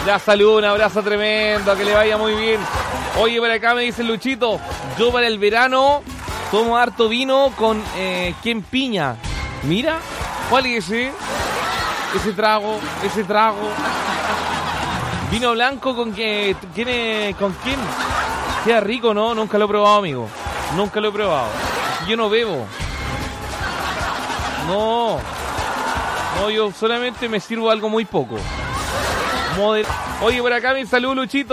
Ya salud, un abrazo tremendo, que le vaya muy bien. Oye, por acá me dice Luchito, yo para el verano tomo harto vino con ¿quién piña? Mira, ¿cuál es ese? Ese trago. Vino blanco con que tiene con quién. Queda rico, ¿no? Nunca lo he probado, amigo. Nunca lo he probado. Yo no bebo. No, yo solamente me sirvo algo muy poco. Oye, por acá mi salud, Luchito.